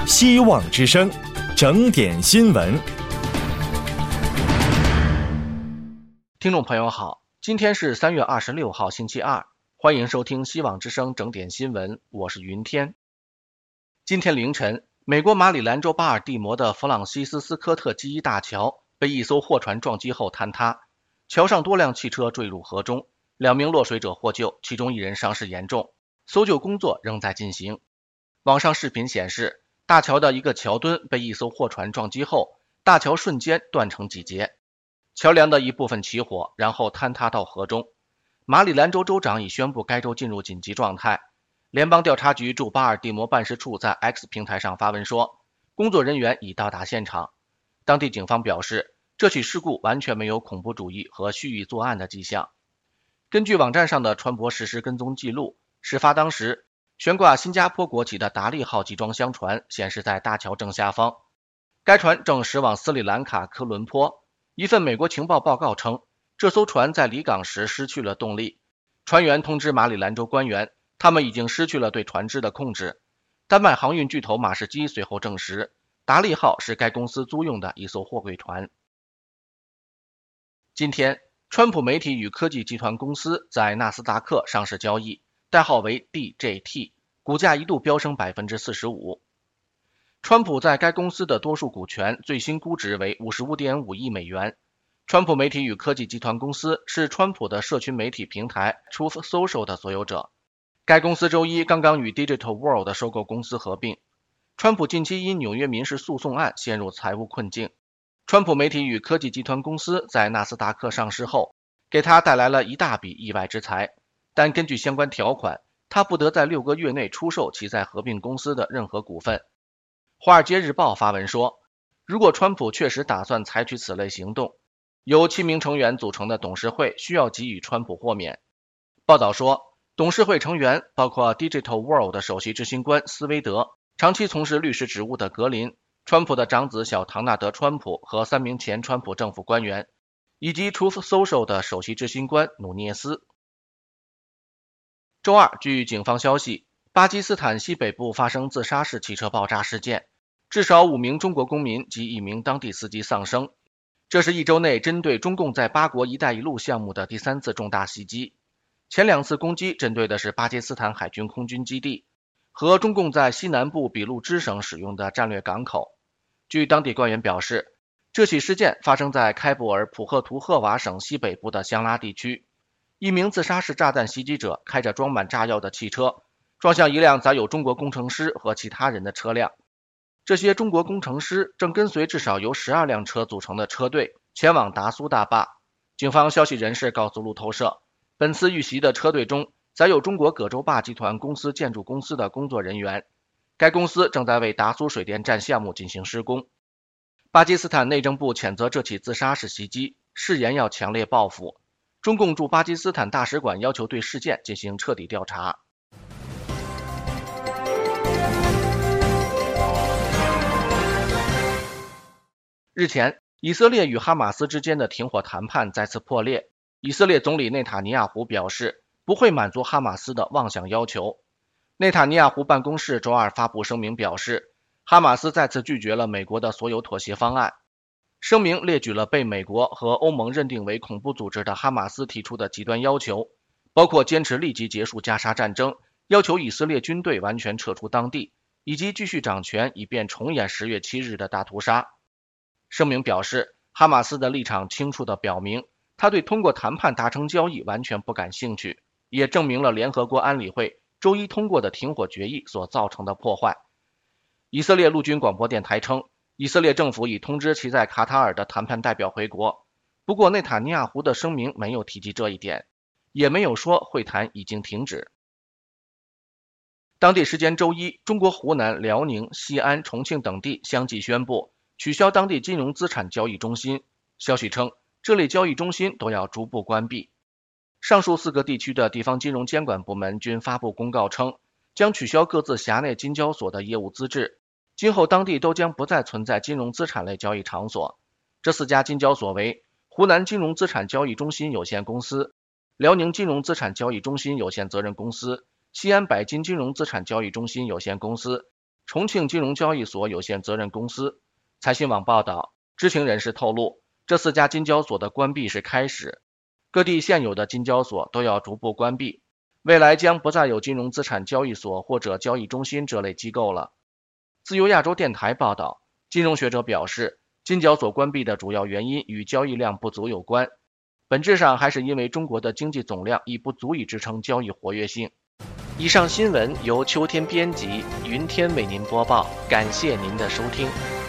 希望之声，整点新闻。 听众朋友好，今天是3月26号星期二，欢迎收听希望之声整点新闻，我是云天。今天凌晨，美国马里兰州巴尔的摩的弗朗西斯斯科特基伊大桥被一艘货船撞击后坍塌，桥上多辆汽车坠入河中，2名落水者获救，其中1人伤势严重，搜救工作仍在进行。网上视频显示，大桥的一个桥墩被一艘货船撞击后，大桥瞬间断成几截，桥梁的一部分起火，然后坍塌到河中。马里兰州州长已宣布该州进入紧急状态。联邦调查局驻巴尔的摩办事处在 X 平台上发文说，工作人员已到达现场。当地警方表示，这起事故完全没有恐怖主义和蓄意作案的迹象。根据网站上的船舶实时跟踪记录，事发当时，悬挂新加坡国旗的达利号集装箱船显示在大桥正下方，该船正驶往斯里兰卡科伦坡。一份美国情报报告称，这艘船在离港时失去了动力，船员通知马里兰州官员，他们已经失去了对船只的控制。丹麦航运巨头马士基随后证实，达利号是该公司租用的一艘货柜船。今天，川普媒体与科技集团公司在纳斯达克上市交易，代号为 DJT， 股价一度飙升 45%。川普在该公司的多数股权最新估值为 55.5 亿美元。川普媒体与科技集团公司是川普的社群媒体平台 Truth Social 的所有者。该公司周一刚刚与 Digital World 的收购公司合并。川普近期因纽约民事诉讼案陷入财务困境。川普媒体与科技集团公司在纳斯达克上市后，给他带来了一大笔意外之财，但根据相关条款，他不得在6个月内出售其在合并公司的任何股份。华尔街日报发文说，如果川普确实打算采取此类行动，由7名成员组成的董事会需要给予川普豁免。报道说，董事会成员包括 Digital World 的首席执行官斯威德，长期从事律师职务的格林，川普的长子小唐纳德·川普和3名前川普政府官员，以及 Truth Social 的首席执行官努涅斯。周二，据警方消息，巴基斯坦西北部发生自杀式汽车爆炸事件，至少5名中国公民及1名当地司机丧生。这是1周内针对中共在巴国一带一路项目的第3次重大袭击。前2次攻击针对的是巴基斯坦海军空军基地和中共在西南部俾路支省使用的战略港口。据当地官员表示，这起事件发生在开布尔普赫图赫瓦省西北部的香拉地区。一名自杀式炸弹袭击者开着装满炸药的汽车，撞向一辆载有中国工程师和其他人的车辆。这些中国工程师正跟随至少由12辆车组成的车队前往达苏大坝。警方消息人士告诉路透社，本次遇袭的车队中载有中国葛洲坝集团公司建筑公司的工作人员，该公司正在为达苏水电站项目进行施工。巴基斯坦内政部谴责这起自杀式袭击，誓言要强烈报复。中共驻巴基斯坦大使馆要求对事件进行彻底调查。日前，以色列与哈马斯之间的停火谈判再次破裂。以色列总理内塔尼亚胡表示，不会满足哈马斯的妄想要求。内塔尼亚胡办公室周二发布声明表示，哈马斯再次拒绝了美国的所有妥协方案。声明列举了被美国和欧盟认定为恐怖组织的哈马斯提出的极端要求，包括坚持立即结束加沙战争，要求以色列军队完全撤出当地，以及继续掌权以便重演10月7日的大屠杀。声明表示，哈马斯的立场清楚地表明，他对通过谈判达成交易完全不感兴趣，也证明了联合国安理会周一通过的停火决议所造成的破坏。以色列陆军广播电台称，以色列政府已通知其在卡塔尔的谈判代表回国，不过内塔尼亚胡的声明没有提及这一点，也没有说会谈已经停止。当地时间周一，中国湖南、辽宁、西安、重庆等地相继宣布取消当地金融资产交易中心。消息称，这类交易中心都要逐步关闭。上述4个地区的地方金融监管部门均发布公告称，将取消各自辖内金交所的业务资质，今后当地都将不再存在金融资产类交易场所。这4家金交所为湖南金融资产交易中心有限公司、辽宁金融资产交易中心有限责任公司、西安百金金融资产交易中心有限公司、 重庆金融交易所有限责任公司。财新网报道，知情人士透露，这4家金交所的关闭是开始，各地现有的金交所都要逐步关闭，未来将不再有金融资产交易所或者交易中心这类机构了。自由亚洲电台报道，金融学者表示，金交所关闭的主要原因与交易量不足有关，本质上还是因为中国的经济总量已不足以支撑交易活跃性。以上新闻由秋天编辑，云天为您播报，感谢您的收听。